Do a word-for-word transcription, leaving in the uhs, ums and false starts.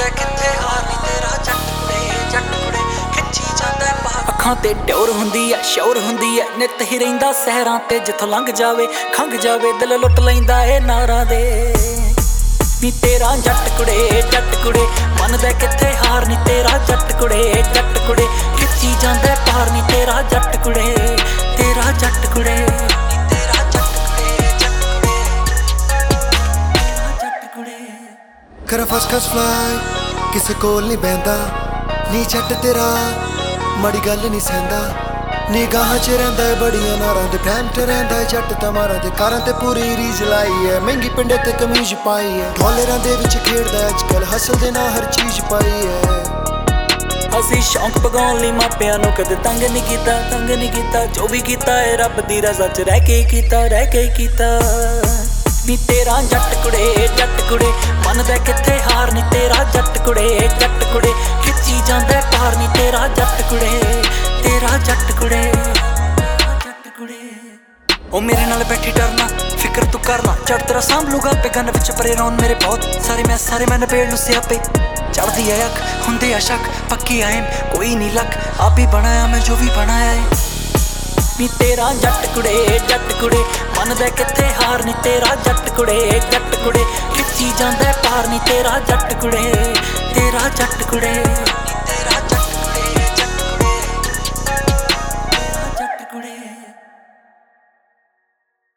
ਮੰਨਦਾ ਕਿੱਥੇ ਹਾਰ ਨੀ ਤੇਰਾ ਜੱਟ ਕੁੜੇ ਜੱਟ ਕੁੜੇ ਖਿੱਚੀ ਜਾਂਦਾ ਬਾਹਰ। ਅੱਖਾਂ ਤੇ ਟਿਉਰ ਹੁੰਦੀ ਐ ਸ਼ੌਰ ਹੁੰਦੀ ਐ ਨਿੱਤ ਹੀ ਰਹਿੰਦਾ ਸਹਿਰਾਂ ਤੇ ਜਿੱਥੋਂ ਲੰਘ ਜਾਵੇ ਖੰਘ ਜਾਵੇ ਦਿਲ ਲੁੱਟ ਲੈਂਦਾ ਏ ਨਾਰਾਂ ਦੇ ਨੀ ਤੇਰਾ ਜੱਟ ਕੁੜੇ ਜੱਟ ਕੁੜੇ ਮੰਨਦਾ ਕਿੱਥੇ ਹਾਰ ਨੀ ਤੇਰਾ ਜੱਟ ਕੁੜੇ ਜੱਟ ਕੁੜੇ ਖਿੱਚੀ ਜਾਂਦਾ ਬਾਹਰ ਨੀ ਤੇਰਾ ਜੱਟ ਕੁੜੇ ਤੇਰਾ ਜੱਟ ਕੁੜੇ ਤੇਰਾ ਜੱਟ ਕੁੜੇ ਜੱਟ ਕੁੜੇ ਜੱਟ ਕੁੜੇ ਕਰ ਫਸਟ ਕਲਾਸ ਫਲਾਈ ਕਿਸੇ ਕੋਲ ਨਹੀਂ ਬਹਿੰਦਾ ਨੀ ਜੱਟ ਤੇਰਾ ਮਾੜੀ ਗੱਲ ਨਹੀਂ ਸਹਿੰਦਾ ਨਿਗਾਹਾਂ 'ਚ ਰਹਿੰਦਾ ਏ ਬੜੀਆਂ ਨਾਰਾਂ ਦੇ ਫੈਨ ਤੇ ਰਹਿੰਦਾ ਏ ਜੱਟ ਤਮਾਰਾਂ ਦੇ ਕਾਰਾਂ ਤੇ ਪੂਰੀ ਰੀਝ ਲਾਈ ਐ ਮਹਿੰਗੀ ਪਿੰਡੇ ਤੇ ਕਮੀਜ਼ ਪਾਈ ਐ ਡਾਲਰਾਂ ਦੇ ਵਿੱਚ ਖੇਡਦਾ ਅੱਜ ਕੱਲ ਹੱਸਲ ਦੇ ਨਾਲ ਹਰ ਚੀਜ਼ ਪਾਈ ਐ। ਅਸੀਂ ਸ਼ੌਂਕ ਪਗਾਉਣ ਲਈ ਮਾਪਿਆਂ ਨੂੰ ਕਦੇ ਤੰਗ ਨਹੀਂ ਕੀਤਾ ਤੰਗ ਨਹੀਂ ਕੀਤਾ ਜੋ ਵੀ ਕੀਤਾ ਏ ਰੱਬ ਦੀ ਰਜ਼ਾ 'ਚ ਰਹਿ ਕੇ ਕੀਤਾ ਰਹਿ ਕੇ ਕੀਤਾ ਨੀ ਤੇਰਾ ਜੱਟ ਕੁੜੇ ਜੱਟ ਕੁੜੇ ਮੰਨਦਾ ਕਿੱਥੇ ਹਾਰ ਨੀ ਤੇਰਾ ਜੱਟ ਕੁੜੇ ਜੱਟ ਕੁੜੇ ਖਿੱਚੀ ਜਾਂਦਾ ਪਾਰ ਨੀ ਤੇਰਾ ਜੱਟ ਕੁੜੇ ਤੇਰਾ ਜੱਟ ਕੁੜੇ ਜੱਟ ਕੁੜੇ ਉਹ ਮੇਰੇ ਨਾਲ ਬੈਠੀ ਡਰਨਾ ਫਿਕਰ ਤੂੰ ਕਰਨਾ ਚੜ ਤੇਰਾ ਸਾਂਭਲੂਗਾ ਬੇਗਨ ਵਿੱਚ ਪਰੇ ਰੌਣ ਮੇਰੇ ਬਹੁਤ ਸਾਰੇ ਮੈਂ ਸਾਰੇ ਮੈਂ ਨਬੇੜ ਨੂੰ ਸਿਆਪੇ ਚੜਦੀ ਐ ਅੱਖ ਹੁੰਦੇ ਆ ਸ਼ੱਕ ਪੱਕੀ ਆਇਨ ਕੋਈ ਨਹੀਂ ਲੱਕ ਆਪ ਹੀ ਬਣਾਇਆ ਮੈਂ ਜੋ ਵੀ ਬਣਾਇਆ ਏ ਨੀ ਤੇਰਾ ਜੱਟ ਕੁੜੇ ਜੱਟ ਕੁੜੇ ਮੰਨਦਾ ਕਿੱਥੇ ਹਾਰ ਨੀ ਤੇਰਾ ਜੱਟ ਕੁੜੇ ਜੱਟ ਕੁੜੇ ਖਿੱਚੀ ਜਾਂਦਾ ਪਾਰ ਨੀ ਤੇਰਾ ਜੱਟ ਕੁੜੇ ਤੇਰਾ ਜੱਟ ਕੁੜੇ।